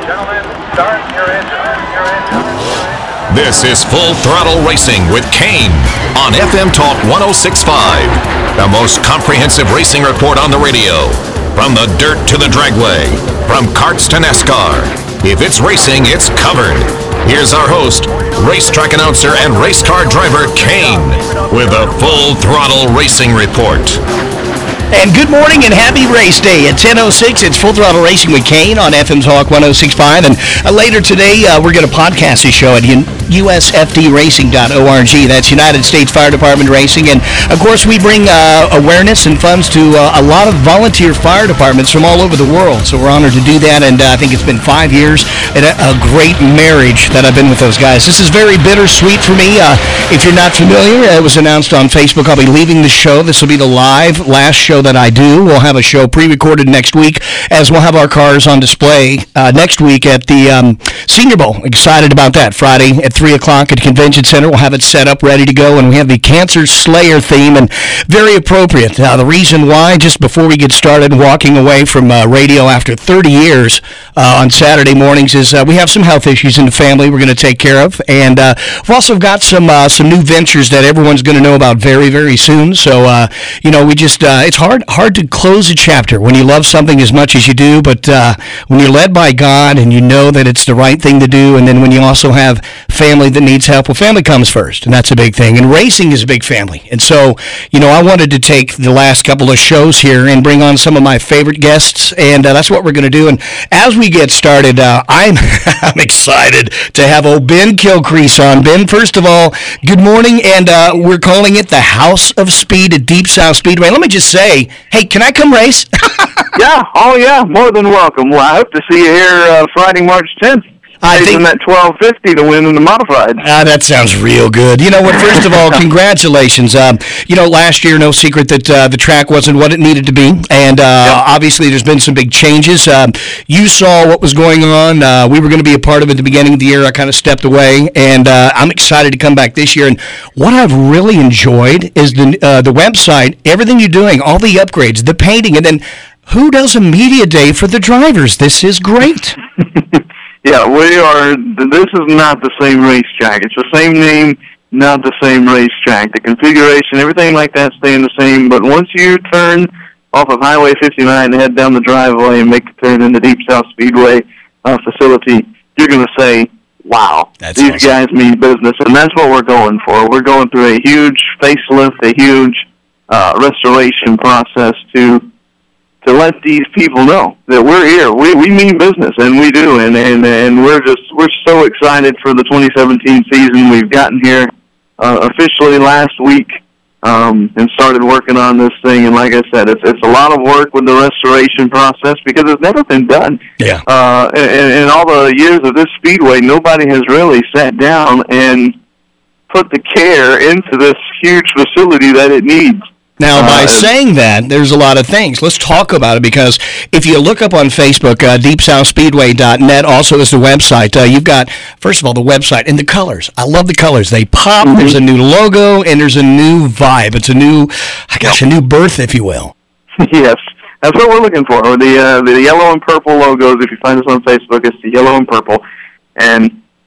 Gentlemen, start your engine. This is Full Throttle Racing with Kane on FM Talk 106.5, the most comprehensive racing report on the radio. From the dirt to the dragway, from karts to NASCAR. If it's racing, it's covered. Here's our host, racetrack announcer and race car driver Kane, with a Full Throttle Racing report. And good morning and happy race day. At 10:06, it's Full Throttle Racing with Kane on FM Talk 106.5. And later today, we're going to podcast this show at usfdracing.org. That's United States Fire Department Racing. And, of course, we bring awareness and funds to a lot of volunteer fire departments from all over the world. So we're honored to do that. And I think it's been 5 years and a great marriage that I've been with those guys. This is very bittersweet for me. If you're not familiar, it was announced on Facebook. I'll be leaving the show. This will be the last show that I do. We'll have a show pre-recorded next week, as we'll have our cars on display next week at the Senior Bowl. Excited about that. Friday at 3 o'clock at Convention Center. We'll have it set up, ready to go, and we have the Cancer Slayer theme, and very appropriate. The reason why, just before we get started, walking away from radio after 30 years on Saturday mornings, is we have some health issues in the family we're going to take care of, and we've also got some new ventures that everyone's going to know about very, very soon. So, we just, it's hard to close a chapter when you love something as much as you do, but when you're led by God and you know that it's the right thing to do, and then when you also have family that needs help, well, family comes first, and that's a big thing. And racing is a big family. And so, I wanted to take the last couple of shows here and bring on some of my favorite guests, and that's what we're going to do. And as we get started, I'm excited to have old Ben Kilcrease on. Ben, first of all, good morning, and we're calling it the House of Speed at Deep South Speedway. Let me just say, hey, can I come race? Yeah, more than welcome. Well, I hope to see you here Friday, March 10th. I think that 1250 to win in the modified. That sounds real good. First of all, congratulations. Last year, no secret that the track wasn't what it needed to be, and obviously there's been some big changes. You saw what was going on. We were going to be a part of it at the beginning of the year. I kind of stepped away, and I'm excited to come back this year. And what I've really enjoyed is the website, everything you're doing, all the upgrades, the painting, and then who does a media day for the drivers? This is great. Yeah, we are. This is not the same racetrack. It's the same name, not the same racetrack. The configuration, everything like that staying the same. But once you turn off of Highway 59 and head down the driveway and make the turn into Deep South Speedway facility, you're going to say, wow, these awesome guys mean business. And that's what we're going for. We're going through a huge facelift, a huge restoration process to let these people know that we're here. We mean business, and we do, and we're so excited for the 2017 season. We've gotten here officially last week and started working on this thing. And like I said, it's a lot of work with the restoration process because it's never been done. Yeah. In all the years of this speedway, nobody has really sat down and put the care into this huge facility that it needs. Now, by saying that, there's a lot of things. Let's talk about it, because if you look up on Facebook, deepsouthspeedway.net also is the website. You've got, first of all, the website and the colors. I love the colors. They pop. Mm-hmm. There's a new logo, and there's a new vibe. It's a new birth, if you will. Yes, that's what we're looking for. The yellow and purple logos, if you find us on Facebook, it's the yellow and purple. And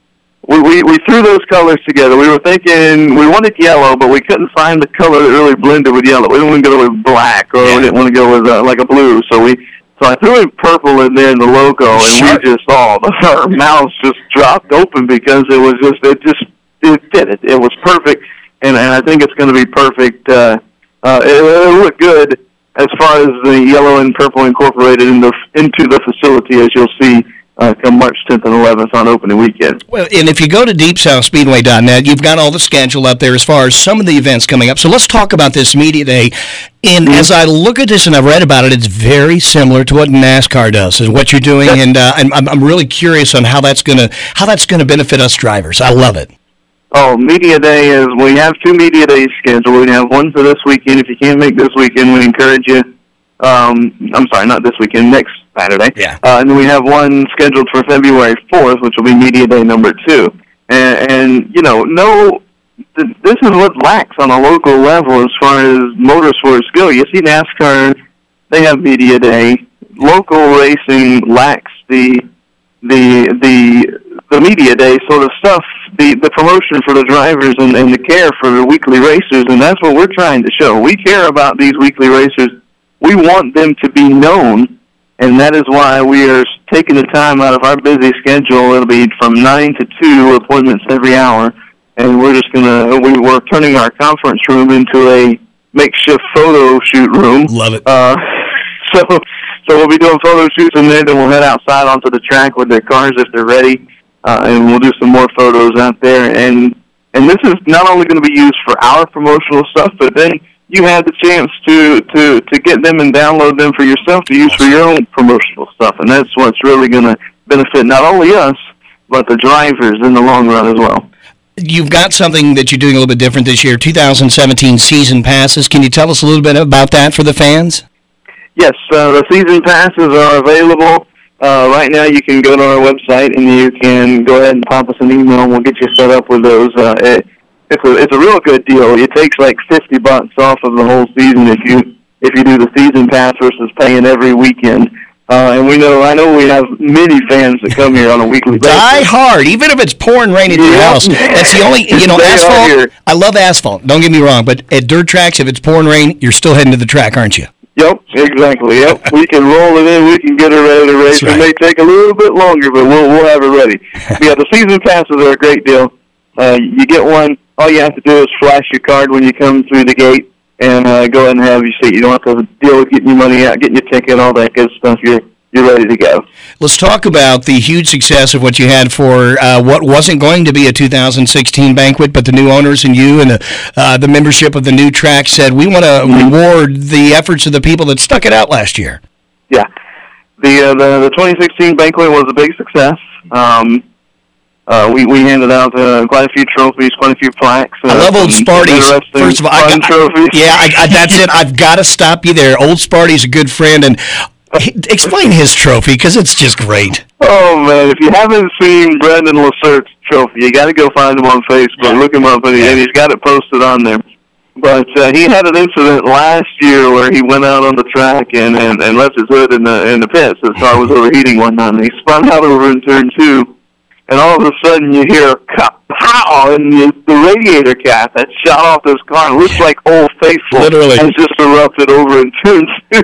we threw those colors together. We were thinking we wanted yellow, but we couldn't find the color that really blended with yellow. We didn't want to go with black, or we didn't want to go with like a blue. So I threw in purple in there in the logo, and we just saw our mouths just dropped open because it fit it. It was perfect, and I think it's going to be perfect. It'll look good as far as the yellow and purple incorporated into the facility, as you'll see come March 10th and 11th on opening weekend. Well, and if you go to deepsouthspeedway.net, you've got all the schedule up there as far as some of the events coming up. So let's talk about this media day. And as I look at this and I've read about it, it's very similar to what NASCAR does and what you're doing. And I'm really curious on how that's going to benefit us drivers. I love it. Oh, media day is, we have 2 media days scheduled. We have one for this weekend. If you can't make this weekend, we encourage you. I'm sorry, not this weekend, next Saturday. Yeah. And then we have one scheduled for February 4th, which will be media day number 2. And this is what lacks on a local level as far as motorsports go. You see NASCAR, they have media day. Local racing lacks the the media day sort of stuff, the promotion for the drivers and the care for the weekly racers, and that's what we're trying to show. We care about these weekly racers. We want them to be known, and that is why we are taking the time out of our busy schedule. It'll be from 9 to 2 appointments every hour, and we're turning our conference room into a makeshift photo shoot room. Love it. So we'll be doing photo shoots in there, then we'll head outside onto the track with their cars if they're ready, and we'll do some more photos out there. And this is not only going to be used for our promotional stuff, but then you have the chance to get them and download them for yourself to use for your own promotional stuff. And that's what's really going to benefit not only us, but the drivers in the long run as well. You've got something that you're doing a little bit different this year, 2017 season passes. Can you tell us a little bit about that for the fans? Yes, the season passes are available. Right now you can go to our website and you can go ahead and pop us an email and we'll get you set up with those. It's a real good deal. It takes like $50 off of the whole season if you do the season pass versus paying every weekend. And I know we have many fans that come here on a weekly basis. Die hard, even if it's pouring rain at your house. That's the only, asphalt. I love asphalt, don't get me wrong, but at dirt tracks, if it's pouring rain, you're still heading to the track, aren't you? Yep, exactly. Yep, we can roll it in. We can get it ready to race. Right. It may take a little bit longer, but we'll have it ready. Yeah, the season passes are a great deal. You get one. All you have to do is flash your card when you come through the gate, and go ahead and have your seat. You don't have to deal with getting your money out, getting your ticket, all that good stuff. You're ready to go. Let's talk about the huge success of what you had for what wasn't going to be a 2016 banquet, but the new owners and you and the membership of the new track said, we want to reward the efforts of the people that stuck it out last year. Yeah. The 2016 banquet was a big success. We handed out quite a few trophies, quite a few plaques. I love Old Sparty's. First of all, that's it. I've got to stop you there. Old Sparty's a good friend, and explain his trophy, because it's just great. Oh, man, if you haven't seen Brandon Lassert's trophy, you got to go find him on Facebook. Look him up, and he's got it posted on there. But he had an incident last year where he went out on the track and left his hood in the pits. His car was overheating one night, and he spun out over in turn 2. And all of a sudden you hear pow, and the radiator cap that shot off this car looks like Old Faithful. Literally. And just erupted over in turn 2.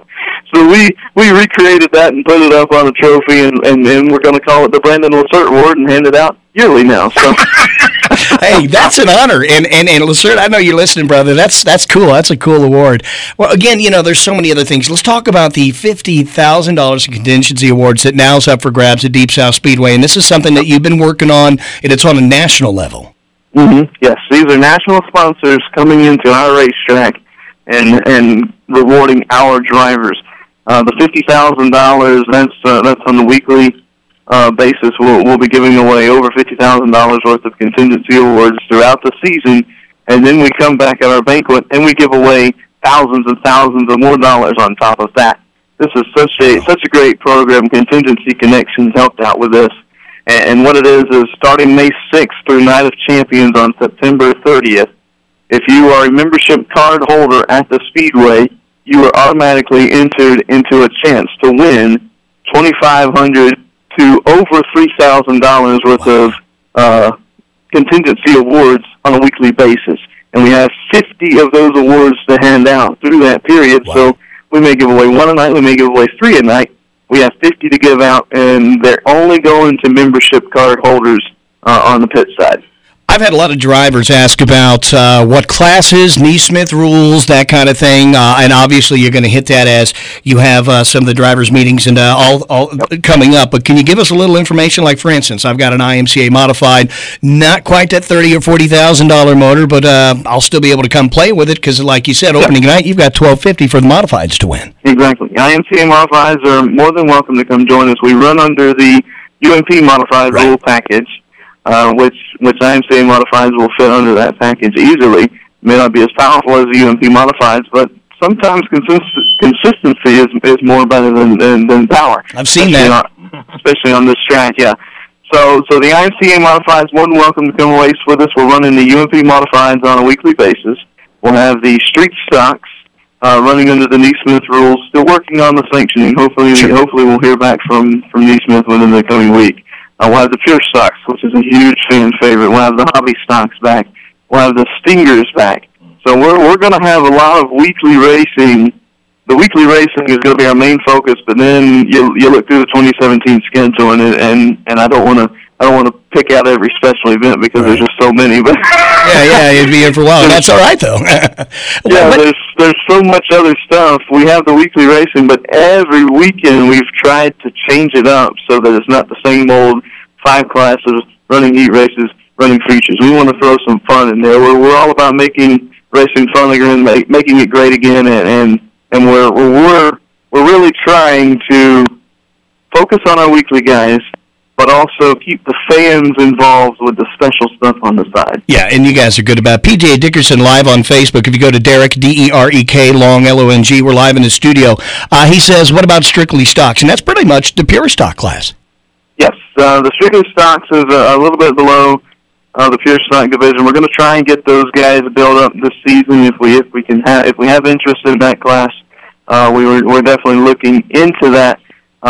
So we recreated that and put it up on a trophy, and we're going to call it the Brandon Lassert Award and hand it out yearly now. So. Hey, that's an honor. And Lassert, I know you're listening, brother. That's cool. That's a cool award. Well, again, there's so many other things. Let's talk about the $50,000 in contingency awards that now is up for grabs at Deep South Speedway. And this is something that you've been working on, and it's on a national level. Mm-hmm. Yes, these are national sponsors coming into our racetrack and rewarding our drivers. The $50,000, that's on the weekly basis. We'll be giving away over $50,000 worth of contingency awards throughout the season, and then we come back at our banquet and we give away thousands and thousands of more dollars on top of that. This is such a great program. Contingency Connections helped out with this, and what it is starting May 6th through Night of Champions on September 30th. If you are a membership card holder at the Speedway, you are automatically entered into a chance to win $2,500 to over $3,000 worth of contingency awards on a weekly basis. And we have 50 of those awards to hand out through that period. Wow. So we may give away one a night, we may give away 3 a night. We have 50 to give out, and they're only going to membership card holders on the pit side. I've had a lot of drivers ask about what classes, Neesmith rules, that kind of thing, and obviously you're going to hit that as you have some of the drivers' meetings and all coming up. But can you give us a little information? Like, for instance, I've got an IMCA modified, not quite that $30,000 or $40,000 motor, but I'll still be able to come play with it because, like you said, opening night, you've got $1,250 for the modifieds to win. Exactly. IMCA modifieds are more than welcome to come join us. We run under the UMP modified rule package. Which IMCA modifieds will fit under that package easily. It may not be as powerful as the UMP modifieds, but sometimes consistency is more better than power. I've seen that. Especially on this track, yeah. So the IMCA modifieds, more than welcome to come race with us. We're running the UMP modifieds on a weekly basis. We'll have the street stocks running under the Neesmith rules. Still working on the sanctioning. Hopefully we'll hear back from Neesmith within the coming week. We'll have the Pure Stocks, which is a huge fan favorite. We'll have the Hobby Stocks back. We'll have the Stingers back. So we're going to have a lot of weekly racing. The weekly racing is going to be our main focus, but then you look through the 2017 schedule, and I don't want to pick out every special event because there's just so many. But yeah, you'd be here for a while. That's all right though. There's so much other stuff. We have the weekly racing, but every weekend we've tried to change it up so that it's not the same old 5 classes, running heat races, running features. We want to throw some fun in there. We're all about making racing fun again, making it great again, and we're really trying to focus on our weekly guys, but also keep the fans involved with the special stuff on the side. Yeah, and you guys are good about it. PJ Dickerson live on Facebook. If you go to Derek, D-E-R-E-K, Long, L-O-N-G, we're live in the studio. He says, what about Strictly Stocks? And that's pretty much the Pure Stock class. Yes, the Strictly Stocks is a little bit below the Pure Stock division. We're going to try and get those guys built up this season if we have interest in that class. We're definitely looking into that.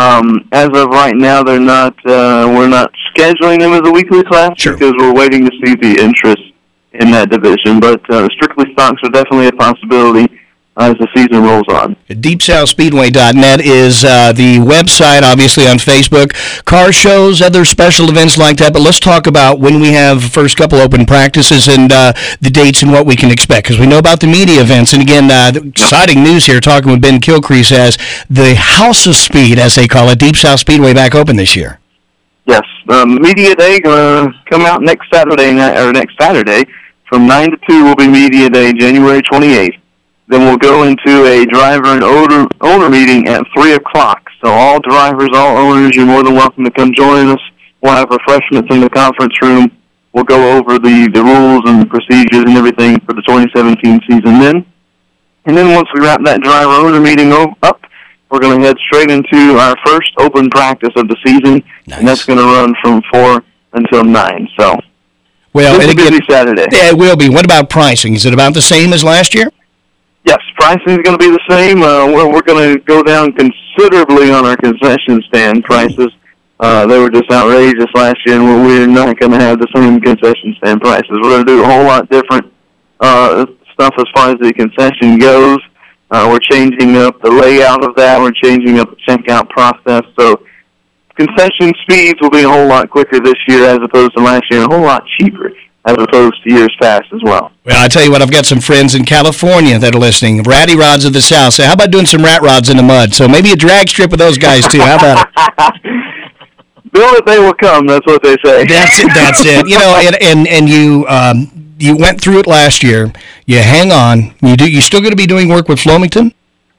As of right now, we're not scheduling them as a weekly class because we're waiting to see the interest in that division. But Strictly Stocks are definitely a possibility as the season rolls on. DeepSouthSpeedway.net is the website, obviously on Facebook. Car shows, other special events like that. But let's talk about when we have the first couple open practices and the dates and what we can expect. Because we know about the media events. And again, exciting news here, talking with Ben Kilcrease, as the House of Speed, as they call it, Deep South Speedway back open this year. Yes. Media Day going to come out next Saturday from 9 to 2 will be Media Day, January 28th. Then we'll go into a driver and owner meeting at 3 o'clock. So all drivers, all owners, you're more than welcome to come join us. We'll have refreshments in the conference room. We'll go over the rules and the procedures and everything for the 2017 season then. And then once we wrap that driver owner meeting up, we're going to head straight into our first open practice of the season. Nice. And that's going to run from 4 until 9. So it's a busy Saturday. Yeah, it will be. What about pricing? Is it about the same as last year? Yes, pricing is going to be the same. We're going to go down considerably on our concession stand prices. They were just outrageous last year, and we're not going to have the same concession stand prices. We're going to do a whole lot different stuff as far as the concession goes. We're changing up the layout of that. We're changing up the checkout process. So concession speeds will be a whole lot quicker this year as opposed to last year, and a whole lot cheaper as opposed to years past as well. Well, I tell you what, I've got some friends in California that are listening. Ratty Rods of the South say, how about doing some rat rods in the mud? So maybe a drag strip with those guys, too. How about it? Bill, if they will come, that's what they say. That's it. You know, and you went through it last year. You hang on. You still going to be doing work with Floymington?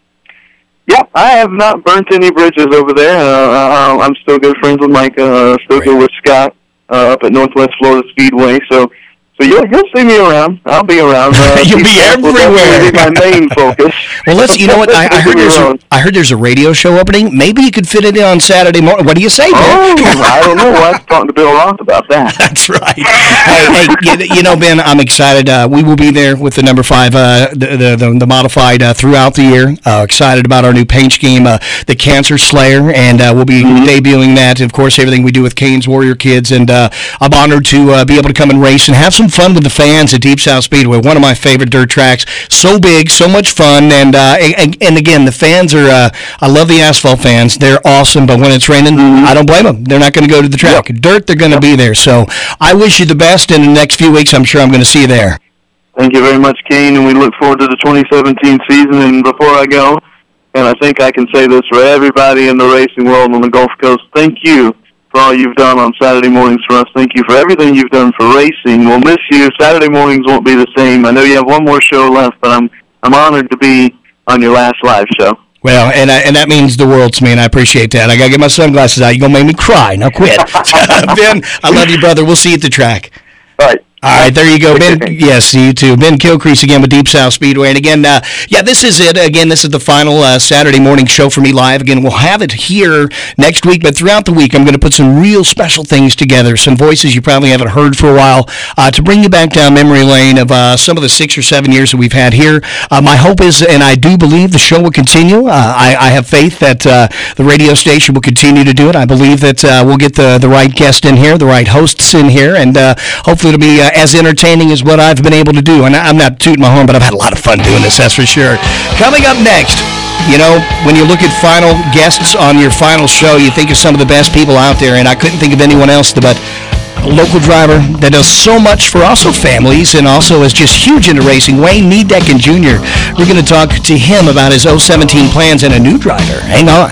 Yeah, I have not burnt any bridges over there. I'm still good friends with Mike, still good with Scott up at Northwest Florida Speedway. So you'll see me around. I'll be around. You'll be everywhere. Will be my main focus. Well, you know what? I heard there's a radio show opening. Maybe you could fit it in on Saturday morning. What do you say, Ben? I don't know. I was talking to Bill Roth about that. That's right. Hey, you know, Ben, I'm excited. We will be there with the number 5, the modified throughout the year. Excited about our new paint scheme, the Cancer Slayer, and we'll be debuting that. Of course, everything we do with Kane's Warrior Kids, and I'm honored to be able to come and race and have some fun with the fans at Deep South Speedway, one of my favorite dirt tracks. So big, so much fun, and again, the fans are, I love the asphalt fans. They're awesome, but when it's raining, I don't blame them. They're not going to go to the track. Yep. Dirt, they're going to be there. So I wish you the best in the next few weeks. I'm sure I'm going to see you there. Thank you very much, Kane, and we look forward to the 2017 season. And before I go, and I think I can say this for everybody in the racing world on the Gulf Coast, thank you for all you've done on Saturday mornings for us. Thank you for everything you've done for racing. We'll miss you. Saturday mornings won't be the same. I know you have one more show left, but I'm honored to be on your last live show. Well, and that means the world to me, and I appreciate that. I got to get my sunglasses out. You're going to make me cry. Now quit. Ben, I love you, brother. We'll see you at the track. All right. All right, there you go, Ben. Yes, you too. Ben Kilcrease again with Deep South Speedway. And again, this is it. Again, this is the final Saturday morning show for me live. Again, we'll have it here next week, but throughout the week, I'm going to put some real special things together, some voices you probably haven't heard for a while, to bring you back down memory lane of some of the 6 or 7 years that we've had here. My hope is, and I do believe the show will continue. I have faith that the radio station will continue to do it. I believe that we'll get the right guest in here, the right hosts in here, and hopefully it'll be as entertaining as what I've been able to do. And I'm not tooting my horn, but I've had a lot of fun doing this, that's for sure. Coming up next, when you look at final guests on your final show, you think of some of the best people out there, and I couldn't think of anyone else but a local driver that does so much for also families and also is just huge into racing, Wayne Niedecken Jr. We're going to talk to him about his 017 plans and a new driver. Hang on.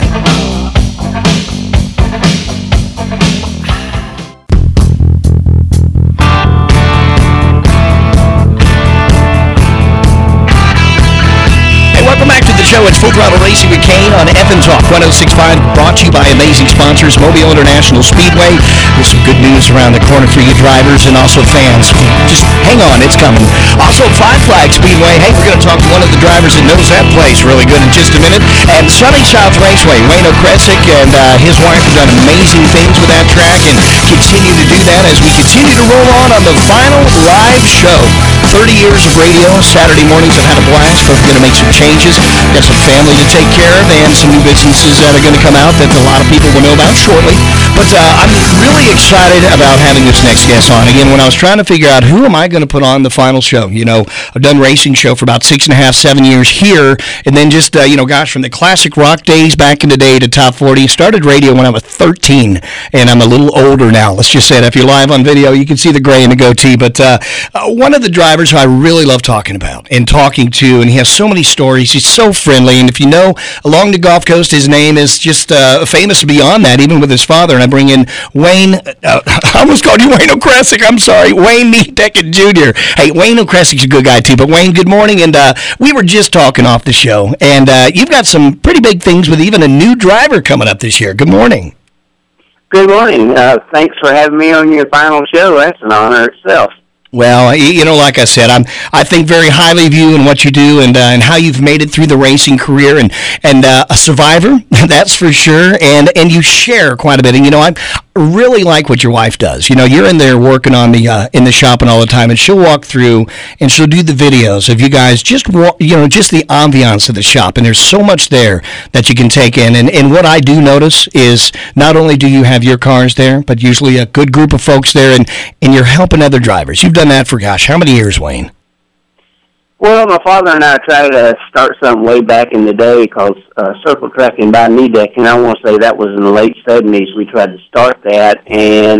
Show. It's Full Throttle Racing with Kane on FM Talk 106.5, brought to you by amazing sponsors, Mobile International Speedway. There's some good news around the corner for you drivers and also fans. Just hang on, it's coming. Also, Five Flag Speedway. Hey, we're going to talk to one of the drivers that knows that place really good in just a minute. And Sunny South Raceway, Wayne Okresick and his wife have done amazing things with that track and continue to do that as we continue to roll on the final live show. 30 years of radio, Saturday mornings. I've had a blast, but we're going to make some changes. Got some family to take care of and some new businesses that are going to come out that a lot of people will know about shortly. But I'm really excited about having this next guest on. Again, when I was trying to figure out who am I going to put on the final show, I've done racing show for about 6.5, 7 years here, and then just, from the classic rock days back in the day to top 40, started radio when I was 13, and I'm a little older now. Let's just say that. If you're live on video, you can see the gray and the goatee. But one of the drivers who I really love talking about and talking to, and he has so many stories. He's so friendly, and if you know, along the Gulf Coast, his name is just famous beyond that, even with his father. And I bring in Wayne, I almost called you Wayne Okresick, I'm sorry, Wayne Niedecken Jr. Hey, Wayne Okresick's a good guy too, but Wayne, good morning, and we were just talking off the show, and you've got some pretty big things with even a new driver coming up this year. Good morning. Good morning. Thanks for having me on your final show. That's an honor itself. Well, like I said, I think very highly of you and what you do and how you've made it through the racing career and a survivor, that's for sure. And you share quite a bit. And I really like what your wife does. You're in there working on in the shop and all the time, and she'll walk through and she'll do the videos of you guys just the ambiance of the shop. And there's so much there that you can take in. And what I do notice is not only do you have your cars there, but usually a good group of folks there, and you're helping other drivers. You've done that for, how many years, Wayne? Well, my father and I tried to start something way back in the day called Circle Tracking by Niedecken. I want to say that was in the late 70s. We tried to start that, and,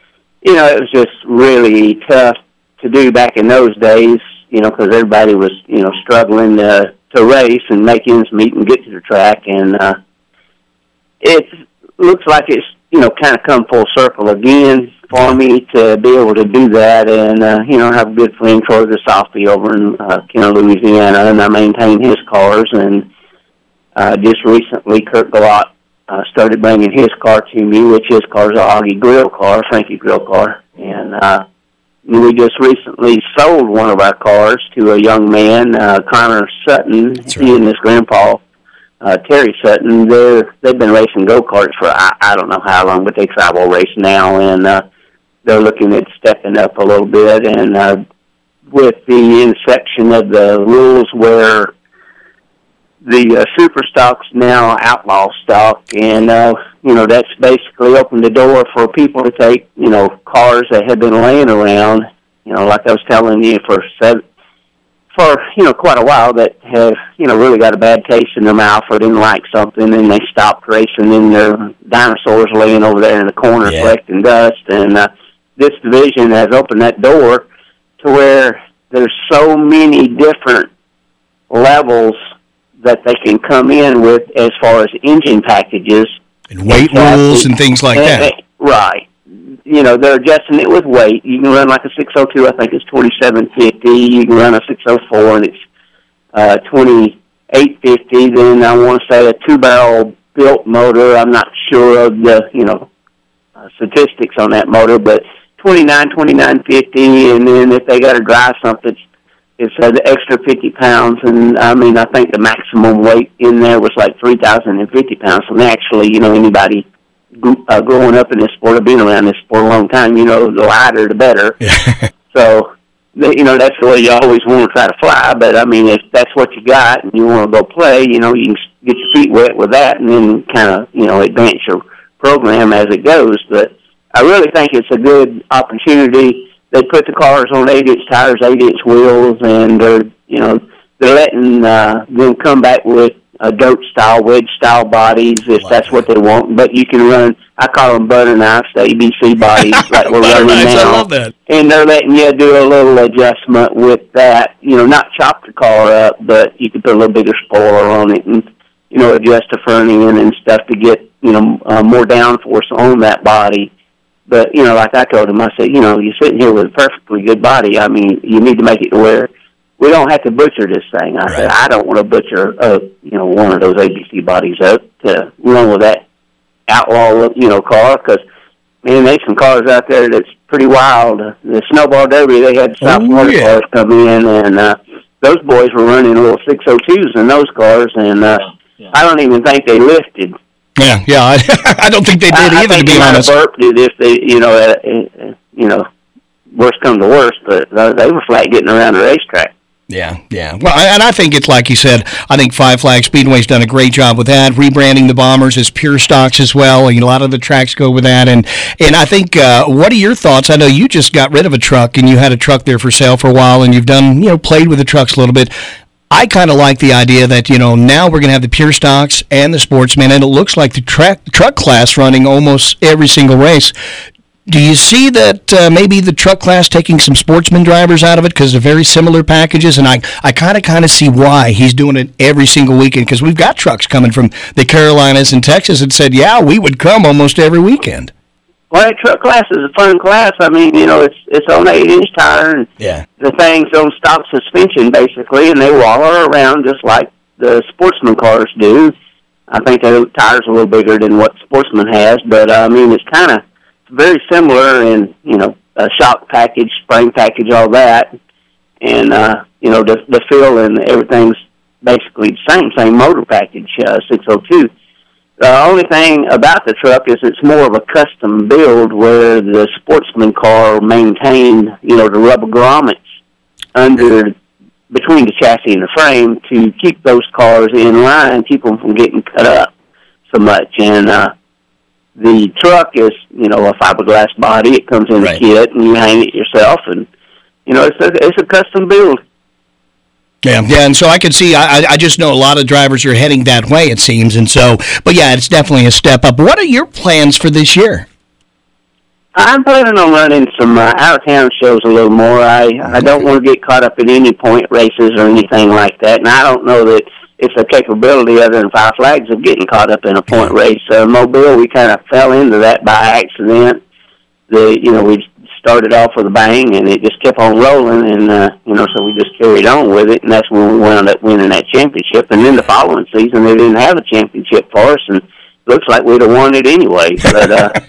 it was just really tough to do back in those days, because everybody was, struggling to race and make ends meet and get to the track. And it looks like it's, kind of come full circle again for me to be able to do that, and have a good friend, Troy Gasoffi, over in Kenner, Louisiana, and I maintain his cars. And just recently, Kurt Galot started bringing his car to me, which his car is a Augie grill car, Frankie grill car, and we just recently sold one of our cars to a young man, Connor Sutton. That's right. He and his grandpa, Terry Sutton. They've been racing go-karts for I don't know how long, but they travel race now, and they're looking at stepping up a little bit. And with the inception of the rules where the super stock's now outlaw stock, and that's basically opened the door for people to take cars that have been laying around, like I was telling you, for quite a while, that have really got a bad taste in their mouth or didn't like something, and they stopped racing, and their dinosaurs laying over there in the corner collecting dust. And this division has opened that door to where there's so many different levels that they can come in with as far as engine packages. And weight rules and things like that. Right. They're adjusting it with weight. You can run like a 602, I think it's 2750. You can run a 604, and it's 2850. Then I want to say a two-barrel built motor. I'm not sure of the, statistics on that motor, but $29.50, and then if they got to drive something, it's the extra 50 pounds. And I mean, I think the maximum weight in there was like 3,050 pounds. So naturally, anybody growing up in this sport or being around this sport a long time, the lighter the better. So, that's the way you always want to try to fly. But I mean, if that's what you got and you want to go play, you can get your feet wet with that, and then kind of advance your program as it goes. But I really think it's a good opportunity. They put the cars on 8-inch tires, 8-inch wheels, and they're letting them come back with dirt-style, wedge-style bodies if that's what they want. But you can run, I call them butter knives, the ABC bodies, like we're running now. I love that. And they're letting you do a little adjustment with that. Not chop the car up, but you can put a little bigger spoiler on it and, adjust the front end and stuff to get, more downforce on that body. But, like I told him, I said, you're sitting here with a perfectly good body. I mean, you need to make it to where we don't have to butcher this thing. I said, I don't want to butcher, one of those ABC bodies up to run with that outlaw, car, because, man, there's some cars out there that's pretty wild. The Snowball Derby, they had South Florida cars come in, and those boys were running little 602s in those cars, and I don't even think they lifted. Yeah, I don't think they did either, to be honest. I think they burped it if they, worst come to worst, but they were flat getting around the racetrack. Yeah. Well, and I think it's like you said, I think Five Flag Speedway's done a great job with that, rebranding the Bombers as Pure Stocks as well. A lot of the tracks go with that. And I think, what are your thoughts? I know you just got rid of a truck, and you had a truck there for sale for a while, and you've done, played with the trucks a little bit. I kind of like the idea that, now we're going to have the Pure Stocks and the Sportsman, and it looks like the truck class running almost every single race. Do you see that maybe the truck class taking some Sportsman drivers out of it because they're very similar packages? And I kind of see why he's doing it every single weekend, because we've got trucks coming from the Carolinas and Texas that said, we would come almost every weekend. Well, that truck class is a fun class. I mean, it's on an 8-inch tire, and the thing's on stock suspension, basically, and they waller around just like the Sportsman cars do. I think the tire's a little bigger than what Sportsman has, but, I mean, it's kind of very similar in, a shock package, spring package, all that. And, the feel and everything's basically the same motor package, 602. The only thing about the truck is it's more of a custom build, where the Sportsman car maintained, the rubber grommets between the chassis and the frame to keep those cars in line, keep them from getting cut up so much. And the truck is, a fiberglass body. It comes in a kit, and you hang it yourself, and it's a custom build. Yeah, and so I can see, I just know a lot of drivers are heading that way, it seems, and so, but it's definitely a step up. What are your plans for this year? I'm planning on running some out-of-town shows a little more. I don't want to get caught up in any point races or anything like that, and I don't know that it's a capability other than Five Flags of getting caught up in a point race. Mobile, we kind of fell into that by accident. We started off with a bang, and it just kept on rolling, and, so we just carried on with it, and that's when we wound up winning that championship. And then the following season, they didn't have a championship for us, and it looks like we'd have won it anyway. But,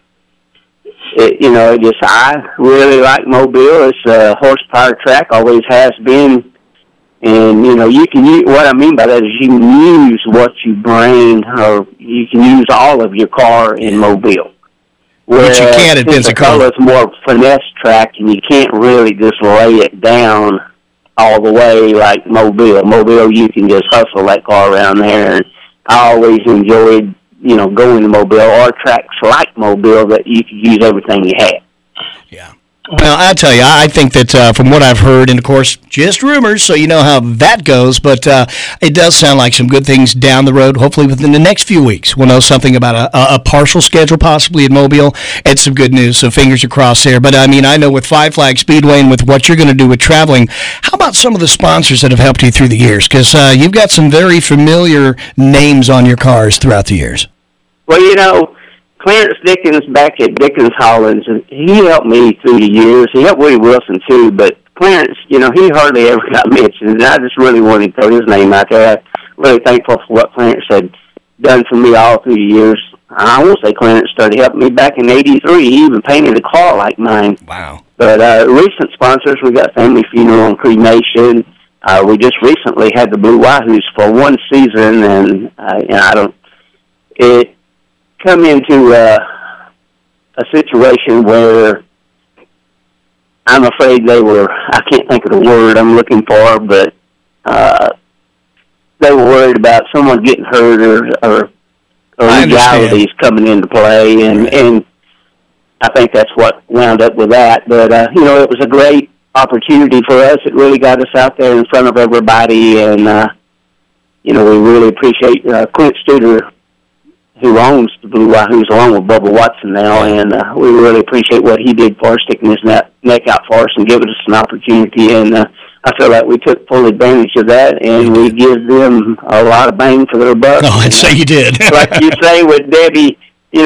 I really like Mobile. It's a horsepower track, always has been. And, you can use, what I mean by that is you can use what you bring, or you can use all of your car in Mobile. Which you can't at Pensacola. It's more finesse track, and you can't really just lay it down all the way like Mobile. Mobile, you can just hustle that car around there. And I always enjoyed, going to Mobile, or tracks like Mobile that you could use everything you had. Yeah. Well, I tell you, I think that from what I've heard, and of course, just rumors, so you know how that goes, but it does sound like some good things down the road. Hopefully within the next few weeks, we'll know something about a partial schedule possibly at Mobile. It's some good news, so fingers are crossed there. But, I know with Five Flag Speedway and with what you're going to do with traveling, how about some of the sponsors that have helped you through the years? Because you've got some very familiar names on your cars throughout the years. Well, Clarence Dickens back at Dickens Hollins, and he helped me through the years. He helped Woody Wilson, too, but Clarence, he hardly ever got mentioned, and I just really wanted to throw his name out there. I'm really thankful for what Clarence had done for me all through the years. I won't say Clarence started helping me back in '83. He even painted a car like mine. Wow. But recent sponsors, we got Family Funeral and Cremation. We just recently had the Blue Wahoos for one season, and it come into a situation where I'm afraid I can't think of the word I'm looking for, but they were worried about someone getting hurt or legalities coming into play, and I think that's what wound up with that. But, it was a great opportunity for us. It really got us out there in front of everybody, and, we really appreciate Clint Studer, who owns the Blue Wahoos, along with Bubba Watson now, and we really appreciate what he did for us, sticking his neck out for us and giving us an opportunity, and I feel like we took full advantage of that, and we give them a lot of bang for their buck. Oh, I'd say you did. Like you say with Debbie,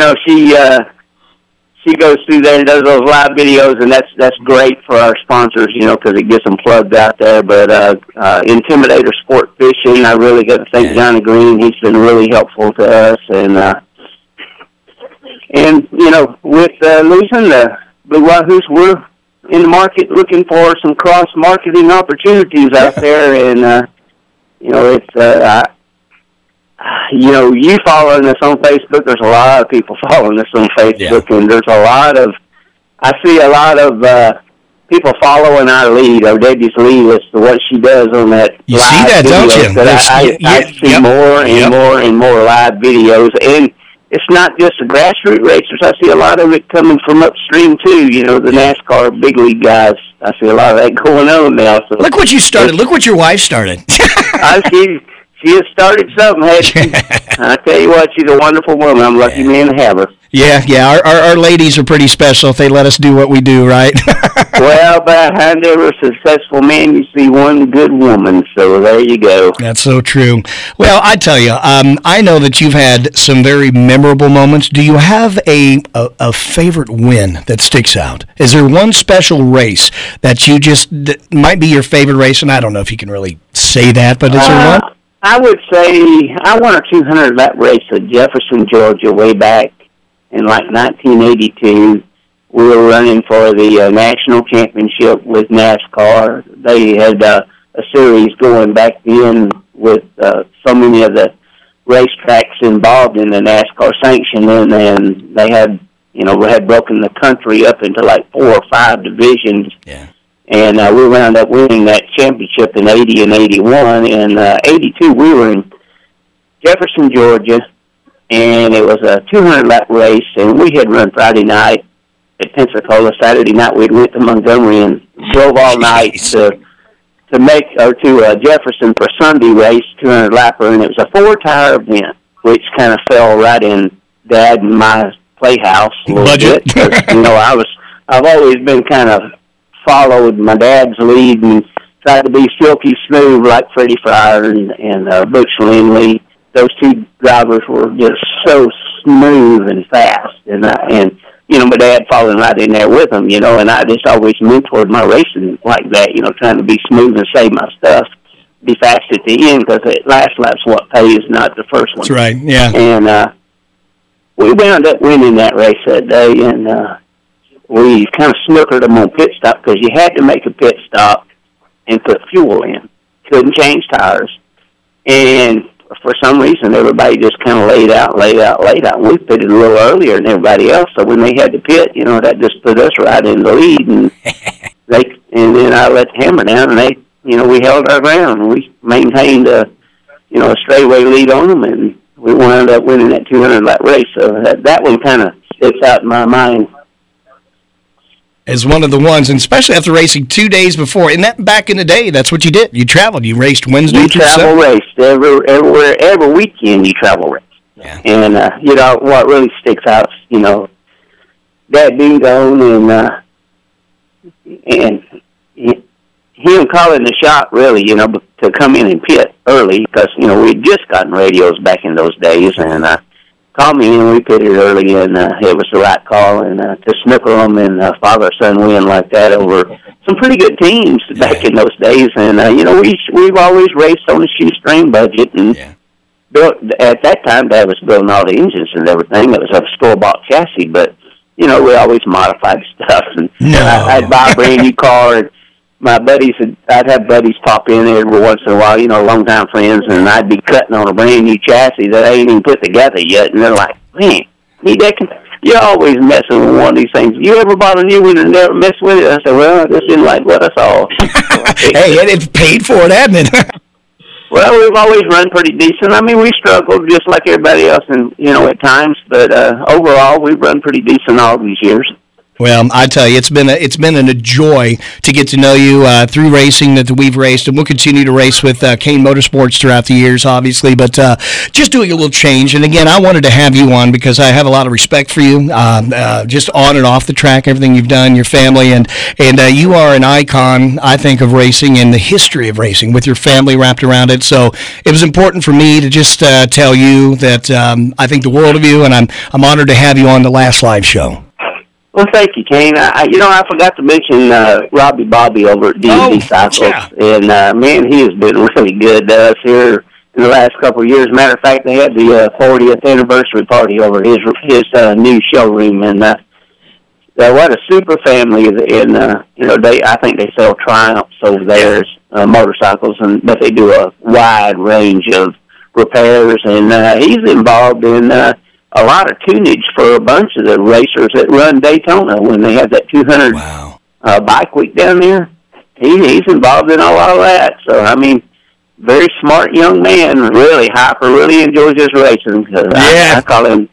she goes through there and does those live videos, and that's great for our sponsors, because it gets them plugged out there. But Intimidator Sport Fishing, I really got to thank Johnny Green. He's been really helpful to us, and with losing the Blue Wahoos, we're in the market looking for some cross-marketing opportunities out there, and it's you following us on Facebook, there's a lot of people following us on Facebook, and I see a lot of people following our lead, or Debbie's lead as to what she does on that. You see that, don't you? I see more and more and more live videos, and it's not just the grassroots racers. I see a lot of it coming from upstream, too, the NASCAR big league guys. I see a lot of that going on now. So look what you started. Look what your wife started. She has started something, hasn't she? I tell you what, she's a wonderful woman. I'm a lucky man to have her. Yeah. Our ladies are pretty special if they let us do what we do, right? Well, behind every successful man, you see one good woman, so there you go. That's so true. Well, I tell you, I know that you've had some very memorable moments. Do you have a favorite win that sticks out? Is there one special race that that might be your favorite race? And I don't know if you can really say that, but is there one? I would say I won a 200-lap race at Jefferson, Georgia, way back in 1982. We were running for the national championship with NASCAR. They had a series going back then with so many of the racetracks involved in the NASCAR sanctioning, and they had, we had broken the country up into like 4 or 5 divisions. Yeah. And we wound up winning that championship in 80 and 81. In 82, we were in Jefferson, Georgia, and it was a 200-lap race, and we had run Friday night at Pensacola. Saturday night, we went to Montgomery and drove all night to Jefferson for Sunday race, 200-lapper, and it was a 4-tire event, which kind of fell right in Dad and my playhouse a little bit. I've always been kind of followed my dad's lead and tried to be silky smooth like Freddie Fryer and Butch Lindley. Those two drivers were just so smooth and fast, and my dad following right in there with them, and I just always mentored my racing like that, trying to be smooth and save my stuff, be fast at the end, because the last lap's what pays, not the first one. That's right, yeah. And we wound up winning that race that day, and we kind of snookered them on pit stop because you had to make a pit stop and put fuel in. Couldn't change tires. And for some reason, everybody just kind of laid out. And we pitted a little earlier than everybody else. So when they had to pit, that just put us right in the lead. And then I let the hammer down, and we held our ground. And we maintained a straightaway lead on them, and we wound up winning that 200-lap race. So that one kind of sticks out in my mind as one of the ones, and especially after racing 2 days before. And that back in the day, that's what you did. You traveled. You raced Wednesday. You travel raced every weekend. You travel raced. Yeah. And what really sticks out, Dad being gone, and him calling the shot really, to come in and pit early because we had just gotten radios back in those days, and called me and we pitted early, and it was the right call, and to snooker them and father-son win like that over some pretty good teams back in those days. And we've always raced on a shoestring budget and built at that time. Dad was building all the engines and everything. It was a store-bought chassis, but we always modified stuff. And I'd buy a brand new car. And my buddies, I'd have buddies pop in every once in a while, longtime friends, and I'd be cutting on a brand new chassis that I ain't even put together yet. And they're like, "Man, you're always messing with one of these things. You ever bought a new one and never messed with it?" I said, "Well, I just didn't like what I saw." Hey, it's paid for it, hasn't it? Well, we've always run pretty decent. I mean, we struggled just like everybody else, and at times. But overall, we've run pretty decent all these years. Well, I tell you, it's been a joy to get to know you through racing that we've raced, and we'll continue to race with Kane Motorsports throughout the years, obviously. But just doing a little change, and again, I wanted to have you on because I have a lot of respect for you, just on and off the track, everything you've done, your family, and you are an icon, I think, of racing and the history of racing with your family wrapped around it. So it was important for me to just tell you that I think the world of you, and I'm honored to have you on the last live show. Well, thank you, Kane. I forgot to mention Robbie Bobby over at D&D Cycles, and man, he has been really good to us here in the last couple of years. Matter of fact, they had the 40th anniversary party over his new showroom, and what a super family! And I think they sell Triumphs over there, motorcycles, but they do a wide range of repairs, and he's involved in a lot of tunage for a bunch of the racers that run Daytona when they have that 200 bike week down there. He's involved in a lot of that. So, I mean, very smart young man, really hyper, really enjoys his racing. I call him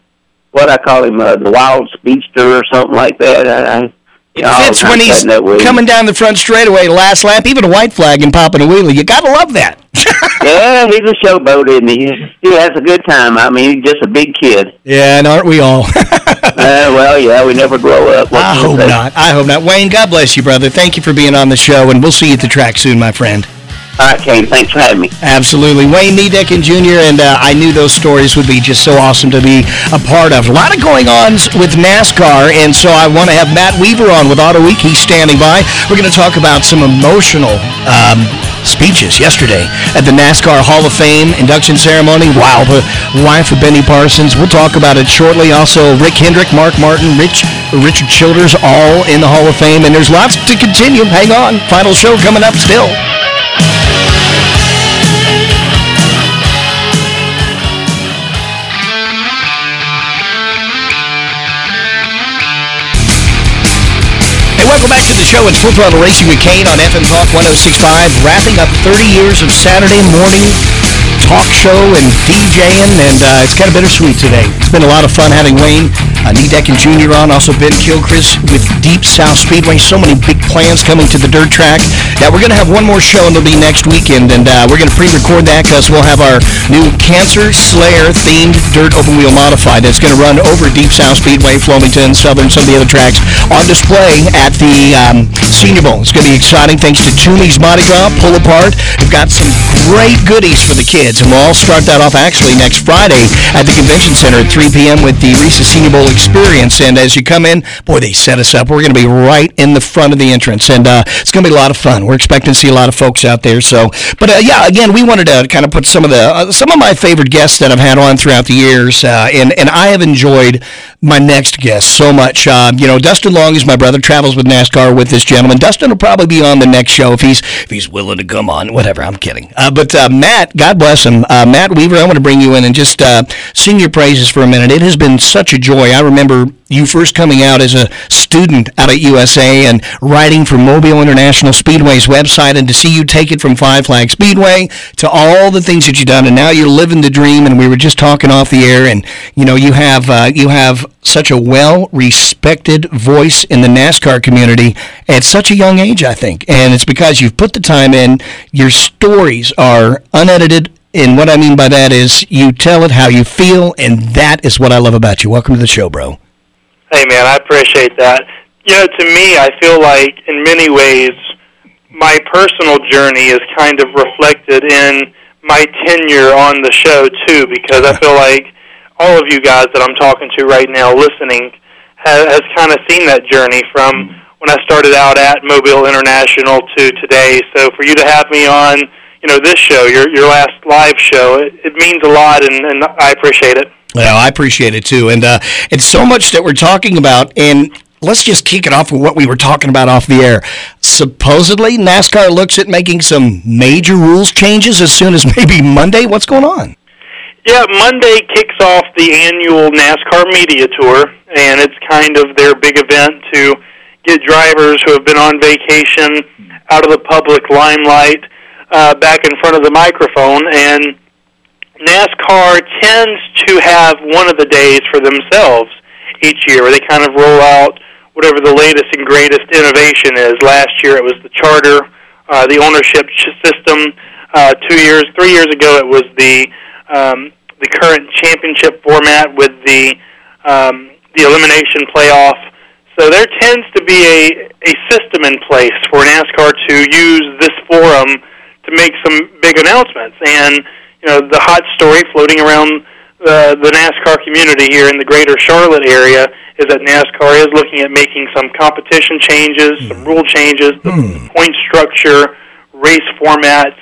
the wild speedster or something like that. It fits when he's coming down the front straightaway, last lap, even a white flag and popping a wheelie. You got to love that. Yeah, he's a showboat, isn't he? He has a good time. I mean, he's just a big kid. Yeah, and aren't we all? Well, yeah, we never grow up. I hope not. Wayne, God bless you, brother. Thank you for being on the show, and we'll see you at the track soon, my friend. All right, Kane, thanks for having me. Absolutely. Wayne Niedecken Jr., and I knew those stories would be just so awesome to be a part of. A lot of going on with NASCAR, and so I want to have Matt Weaver on with Auto Week. He's standing by. We're going to talk about some emotional speeches yesterday at the NASCAR Hall of Fame induction ceremony. Wow, the wife of Benny Parsons. We'll talk about it shortly. Also, Rick Hendrick, Mark Martin, Richard Childers, all in the Hall of Fame, and there's lots to continue. Hang on. Final show coming up still. Welcome back to the show. It's Full Throttle Racing with Kane on FM Talk 106.5, wrapping up 30 years of Saturday morning talk show and DJing, and it's kind of bittersweet today. It's been a lot of fun having Wayne Niedecken Jr. on, also Ben Kilchrist with Deep South Speedway. So many big plans coming to the dirt track. Now, we're going to have one more show, and it'll be next weekend, and we're going to pre-record that because we'll have our new Cancer Slayer-themed dirt open wheel modified that's going to run over Deep South Speedway, Flemington, Southern, some of the other tracks on display at the Senior Bowl. It's going to be exciting thanks to Toomey's Body Drop, Pull Apart. We've got some great goodies for the kids, and we'll all start that off actually next Friday at the Convention Center at 3 p.m. with the Reese's Senior Bowl experience. And as you come in, boy, they set us up. We're going to be right in the front of the entrance, and it's going to be a lot of fun. We're expecting to see a lot of folks out there. So, but again, we wanted to kind of put some of my favorite guests that I've had on throughout the years, and I have enjoyed my next guest so much. Dustin Long is my brother, travels with NASCAR with this gentleman. Dustin will probably be on the next show if he's willing to come on. Whatever, I'm kidding. But Matt, God bless him. Matt Weaver, I want to bring you in and just sing your praises for a minute. It has been such a joy. I remember you first coming out as a student out at USA and writing for Mobile International Speedway's website, and to see you take it from Five Flag Speedway to all the things that you've done, and now you're living the dream. And we were just talking off the air, and you have such a well-respected voice in the NASCAR community at such a young age, I think. And it's because you've put the time in. Your stories are unedited, and what I mean by that is you tell it how you feel, and that is what I love about you. Welcome to the show, bro. Hey, man, I appreciate that. To me, I feel like in many ways my personal journey is kind of reflected in my tenure on the show, too, because I feel like all of you guys that I'm talking to right now listening has kind of seen that journey from when I started out at Mobile International to today. So for you to have me on, this show, your last live show. It means a lot, and I appreciate it. Well, I appreciate it too, and it's so much that we're talking about, and let's just kick it off with what we were talking about off the air. Supposedly, NASCAR looks at making some major rules changes as soon as maybe Monday. What's going on? Yeah, Monday kicks off the annual NASCAR Media Tour, and it's kind of their big event to get drivers who have been on vacation out of the public limelight back in front of the microphone. And NASCAR tends to have one of the days for themselves each year where they kind of roll out whatever the latest and greatest innovation is. Last year it was the charter, the ownership system. 3 years ago it was the current championship format with the elimination playoff. So there tends to be a system in place for NASCAR to use this forum to make some big announcements. And the hot story floating around the NASCAR community here in the greater Charlotte area is that NASCAR is looking at making some competition changes, some rule changes, the point structure, race formats,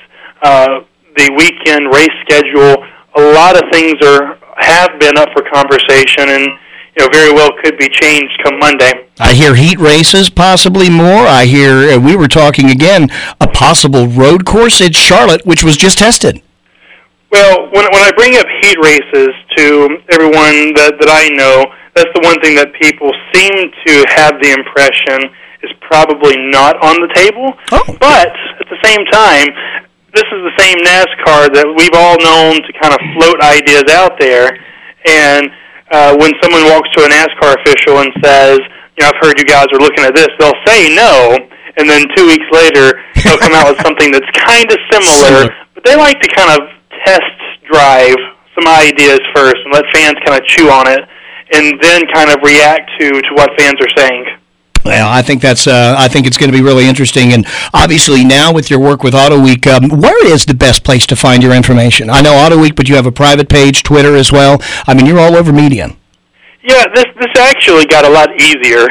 the weekend race schedule. A lot of things have been up for conversation, and very well could be changed come Monday. I hear heat races, possibly more. I hear we were talking again a possible road course at Charlotte, which was just tested. Well, when I bring up heat races to everyone that I know, that's the one thing that people seem to have the impression is probably not on the table. Oh. But at the same time, this is the same NASCAR that we've all known to kind of float ideas out there. And when someone walks to a NASCAR official and says, I've heard you guys are looking at this, they'll say no, and then 2 weeks later they'll come out with something that's kind of similar. But they like to kind of test drive some ideas first and let fans kind of chew on it and then kind of react to what fans are saying. Well, I think it's going to be really interesting, and obviously now with your work with Auto Week, where is the best place to find your information? I know Auto Week, but you have a private page, Twitter as well. I mean, you're all over media. Yeah, this actually got a lot easier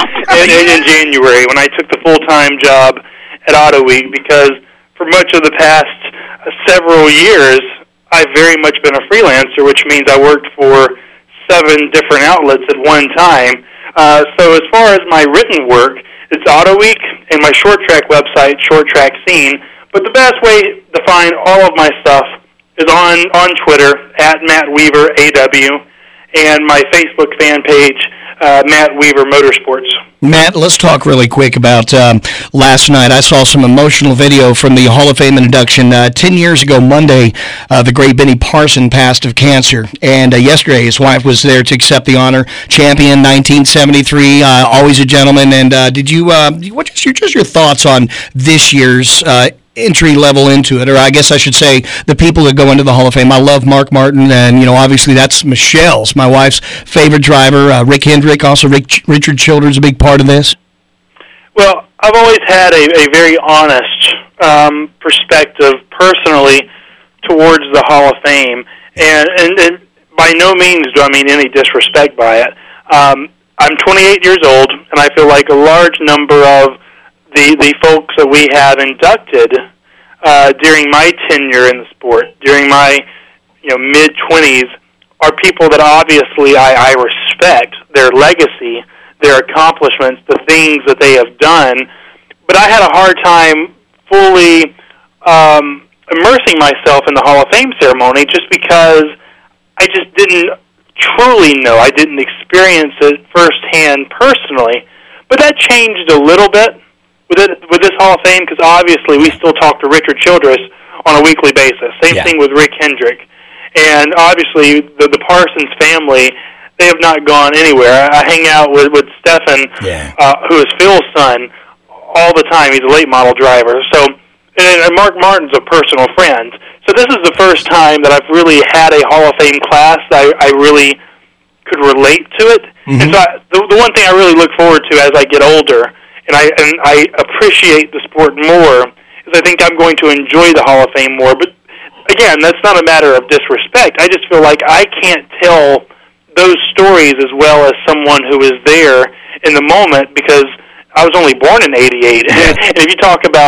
in January when I took the full-time job at Auto Week, because for much of the past several years, I've very much been a freelancer, which means I worked for 7 different outlets at one time. So as far as my written work, it's Auto Week and my short track website, Short Track Scene. But the best way to find all of my stuff is on Twitter, at Matt Weaver AW, and my Facebook fan page, Matt Weaver Motorsports. Matt, let's talk really quick about last night. I saw some emotional video from the Hall of Fame induction. 10 years ago Monday, the great Benny Parson passed of cancer, and yesterday his wife was there to accept the honor. Champion 1973, always a gentleman. And what's your thoughts on this year's entry level into it, or I guess I should say the people that go into the Hall of Fame? I love Mark Martin, and obviously that's Michelle's, my wife's favorite driver. Rick Hendrick, also Richard Childers, a big part of this. Well, I've always had a very honest perspective personally towards the Hall of Fame, and by no means do I mean any disrespect by it. I'm 28 years old, and I feel like a large number of the folks that we have inducted during my tenure in the sport, during my mid-20s, are people that obviously I respect, their legacy, their accomplishments, the things that they have done. But I had a hard time fully immersing myself in the Hall of Fame ceremony just because I just didn't truly know. I didn't experience it firsthand personally. But that changed a little bit with this Hall of Fame, because obviously we still talk to Richard Childress on a weekly basis. Same thing with Rick Hendrick. And obviously the Parsons family, they have not gone anywhere. I hang out with Stefan, who is Phil's son, all the time. He's a late model driver. So, and Mark Martin's a personal friend. So this is the first time that I've really had a Hall of Fame class that I really could relate to it. Mm-hmm. And so the one thing I really look forward to as I get older, and I appreciate the sport more, is I think I'm going to enjoy the Hall of Fame more. But again, that's not a matter of disrespect. I just feel like I can't tell those stories as well as someone who is there in the moment, because I was only born in '88. And if you talk about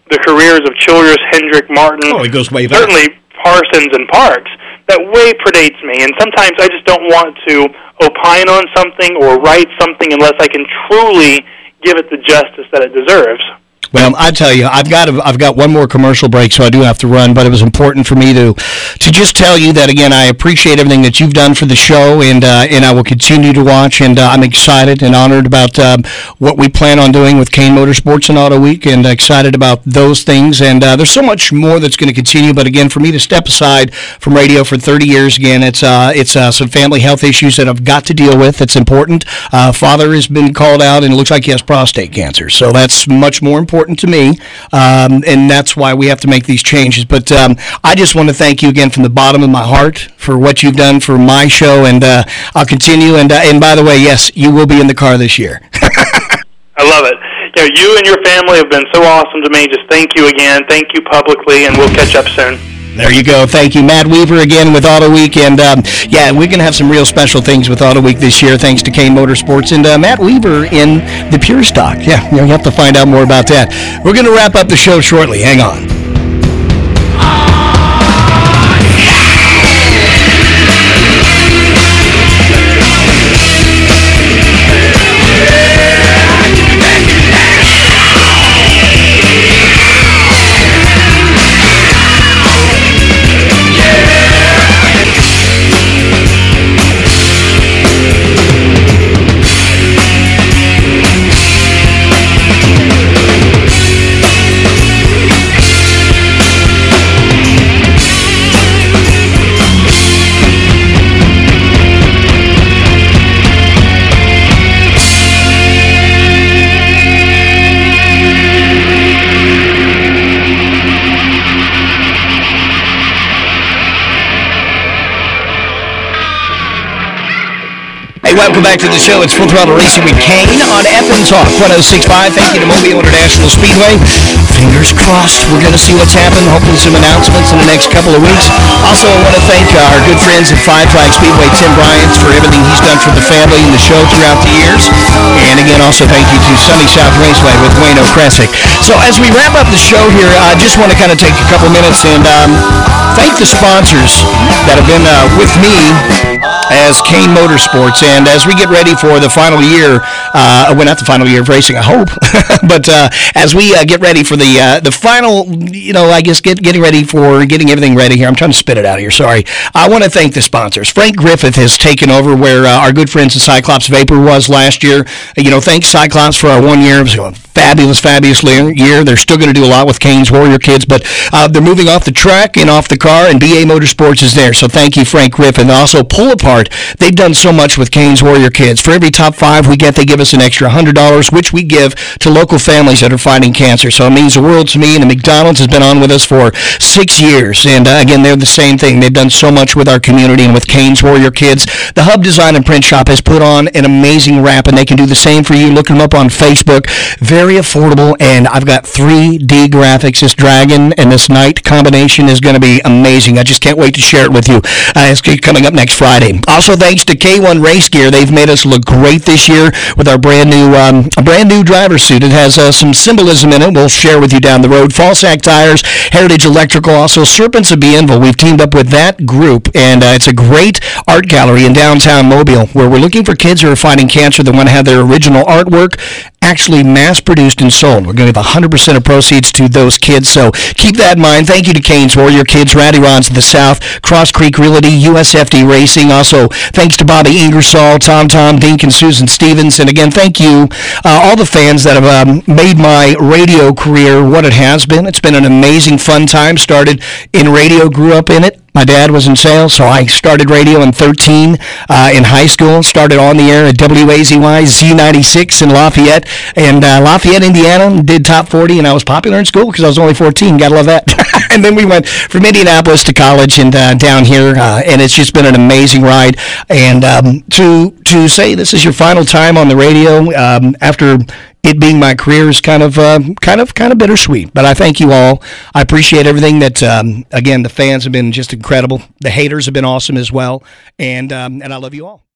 the careers of Childress, Hendrick, Martin, it goes way back. Certainly Parsons and Parks, that way predates me. And sometimes I just don't want to opine on something or write something unless I can truly give it the justice that it deserves. Well, I tell you, I've got one more commercial break, so I do have to run. But it was important for me to just tell you that again. I appreciate everything that you've done for the show, and I will continue to watch. And I'm excited and honored about what we plan on doing with Kane Motorsports and Auto Week, and excited about those things. And there's so much more that's going to continue. But again, for me to step aside from radio for 30 years, again, it's some family health issues that I've got to deal with. It's important. Father has been called out, and it looks like he has prostate cancer. So that's much more important to me, and that's why we have to make these changes. But I just want to thank you again from the bottom of my heart for what you've done for my show, and I'll continue. And by the way, yes, you will be in the car this year. I love it. You and your family have been so awesome to me. Just thank you again. Thank you publicly, and we'll catch up soon. There you go. Thank you. Matt Weaver again with Auto Week. And, we're going to have some real special things with Auto Week this year, thanks to Kane Motorsports. And Matt Weaver in the Pure Stock. Yeah, you have to find out more about that. We're going to wrap up the show shortly. Hang on. Welcome back to the show. It's Full Throttle Racing with Kane on FM Talk 106.5. Thank you to Mobile International Speedway. Fingers crossed. We're going to see what's happened. Hopefully some announcements in the next couple of weeks. Also, I want to thank our good friends at Five Flag Speedway, Tim Bryant, for everything he's done for the family and the show throughout the years. And again, also thank you to Sunny South Raceway with Wayne O'Kresick. So as we wrap up the show here, I just want to kind of take a couple minutes and thank the sponsors that have been with me as Kane Motorsports. And as we get ready for the final year, well, not the final year of racing, I hope, but as we get ready for the final, I guess getting ready for getting everything ready here. I'm trying to spit it out here, sorry. I want to thank the sponsors. Frank Griffith has taken over where our good friends at Cyclops Vapor was last year. Thanks Cyclops for our 1 year. It was a fabulous year. They're still going to do a lot with Kane's Warrior Kids, but they're moving off the track and off the car, and BA Motorsports is there. So thank you, Frank Griffith. And also Pull Apart. They've done so much with Kane's Warrior Kids. For every top 5 we get, they give us an extra $100, which we give to local families that are fighting cancer. So it means the world to me. And the McDonald's has been on with us for 6 years. And again, they're the same thing. They've done so much with our community and with Kane's Warrior Kids. The Hub Design and Print Shop has put on an amazing wrap, and they can do the same for you. Look them up on Facebook. Very affordable, and I've got 3D graphics. This dragon and this knight combination is going to be amazing. I just can't wait to share it with you. It's coming up next Friday. Also, thanks to K1 Race Gear, they've made us look great this year with our brand new driver's suit. It has some symbolism in it. We'll share with you down the road. Falsac Tires, Heritage Electrical, also Serpents of Bienville. We've teamed up with that group, and it's a great art gallery in downtown Mobile where we're looking for kids who are fighting cancer that want to have their original artwork actually mass-produced and sold. We're going to give 100% of proceeds to those kids, so keep that in mind. Thank you to Kane's Warrior Kids, Ratty Rods of the South, Cross Creek Realty, USFD Racing. Also, thanks to Bobby Ingersoll, Tom, Dink, and Susan Stevens. And again, thank you, all the fans that have made my radio career what it has been. It's been an amazing, fun time. Started in radio, grew up in it. My dad was in sales, so I started radio in 13 in high school, started on the air at WAZY Z96 in Lafayette, Indiana, did top 40, and I was popular in school because I was only 14. Gotta love that. And then we went from Indianapolis to college and down here, and it's just been an amazing ride. And to say this is your final time on the radio after it being my career is kind of bittersweet, but I thank you all. I appreciate everything that, again, the fans have been just incredible. The haters have been awesome as well, and I love you all.